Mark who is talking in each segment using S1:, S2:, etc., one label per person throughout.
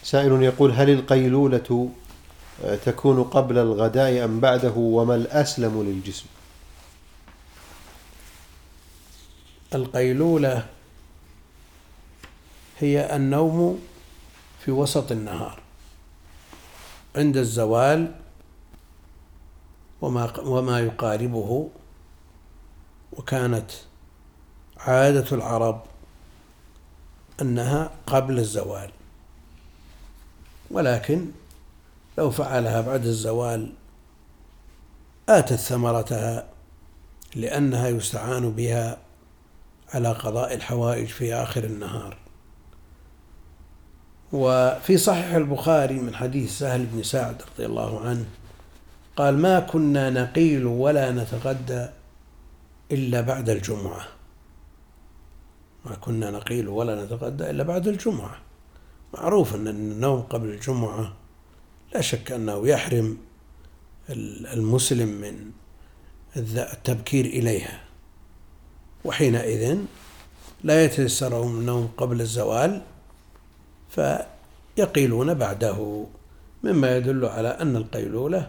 S1: سائل يقول: هل القيلولة تكون قبل الغداء أم بعده، وما الأسلم للجسم؟
S2: القيلولة هي النوم في وسط النهار عند الزوال وما يقاربه، وكانت عادة العرب أنها قبل الزوال، ولكن لو فعلها بعد الزوال آتت ثمرتها، لأنها يستعان بها على قضاء الحوائج في آخر النهار. وفي صحيح البخاري من حديث سهل بن سعد رضي الله عنه قال: ما كنا نقيل ولا نتغدى إلا بعد الجمعة. ما كنا نقيل ولا نتغدى إلا بعد الجمعة. معروف أن النوم قبل الجمعة لا شك أنه يحرم المسلم من التبكير إليها، وحينئذ لا يتيسرهم النوم قبل الزوال فيقيلون بعده، مما يدل على أن القيلولة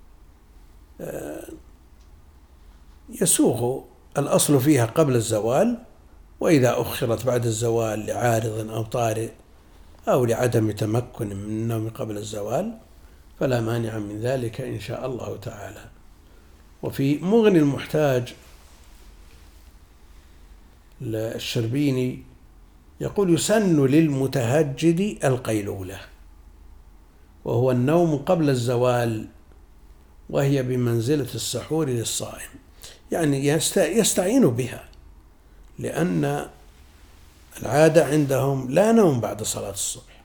S2: يسوغ الأصل فيها قبل الزوال، وإذا أخرت بعد الزوال لعارض أو طارئ أو لعدم تمكن من النوم قبل الزوال فلا مانع من ذلك إن شاء الله تعالى. وفي مغني المحتاج الشربيني يقول: يسن للمتهجد القيلولة، وهو النوم قبل الزوال، وهي بمنزلة السحور للصائم، يعني يستعين بها، لأن العادة عندهم لا نوم بعد صلاة الصبح،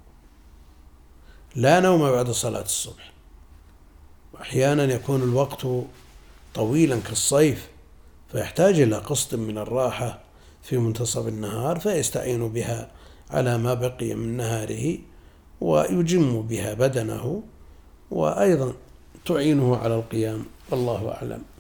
S2: لا نوم بعد صلاة الصبح، وأحيانا يكون الوقت طويلا كالصيف فيحتاج إلى قسط من الراحة في منتصف النهار، فيستعين بها على ما بقي من نهاره ويجم بها بدنه، وأيضا تعينه على القيام، والله أعلم.